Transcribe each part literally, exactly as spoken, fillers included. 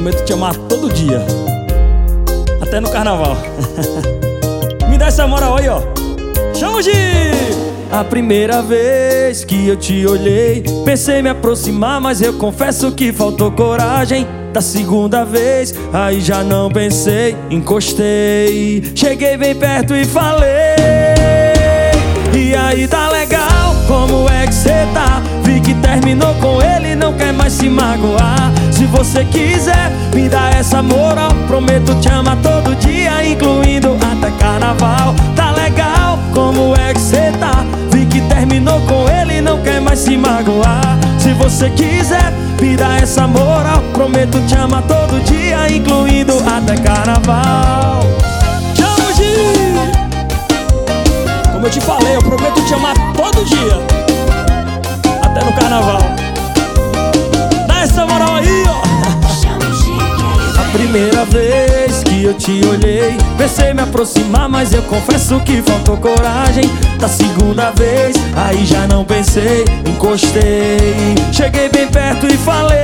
prometo te amar todo dia, até no carnaval. Me dá essa moral aí, ó. Chama o Gi! A primeira vez que eu te olhei, pensei me aproximar, mas eu confesso que faltou coragem. Da segunda vez, aí já não pensei, encostei. Cheguei bem perto e falei: e aí, tá legal? Como é que cê tá? Vi que terminou com ele e não quer mais se magoar. Se você quiser, me dá essa moral, prometo te amar todo dia, incluindo até carnaval. Tá legal? Como é que cê tá? Vi que terminou com ele e não quer mais se magoar. Se você quiser, me dá essa moral, prometo te amar todo dia, incluindo até carnaval. Chama o Gi! Como eu te falei, eu prometo te amar todo dia, até no carnaval. Dá essa moral aí, ó. A primeira vez que eu te olhei, pensei me aproximar, mas eu confesso que faltou coragem. Da segunda vez, aí já não pensei, encostei. Cheguei bem perto e falei: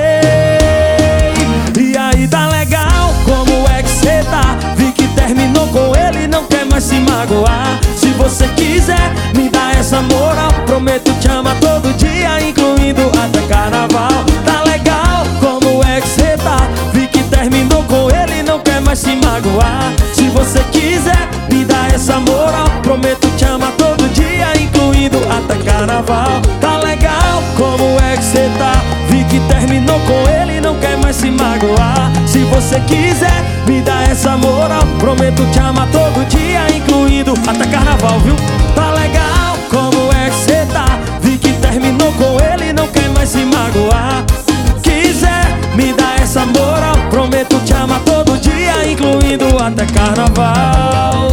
e aí, tá legal? Como é que cê tá? Vi que terminou com ele e não quer mais se magoar. Se você quiser, me dá essa moral, prometo te amar todo dia, incluindo até carnaval. Tá legal? Como é que cê tá? Vi que terminou com ele e não quer mais se magoar. Se você quiser, me dá essa moral, prometo te amar todo dia, incluindo até carnaval. Tá legal? Como é que cê tá? Vi que terminou com ele e não quer mais se magoar. Se você quiser, me dá essa moral, prometo te amar todo dia, incluindo até carnaval, viu? Tá legal? Como é que cê tá? Vi que terminou com ele e não quer mais se magoar. Quiser, me dá essa moral, prometo te amar todo dia, incluindo até carnaval.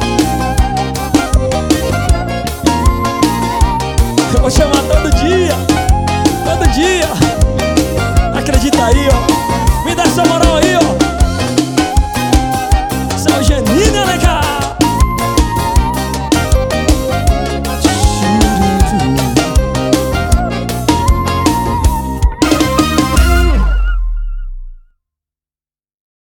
Eu vou chamar todo dia.